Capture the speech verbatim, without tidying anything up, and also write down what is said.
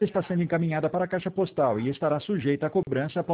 está sendo encaminhada para a caixa postal e estará sujeita a cobrança após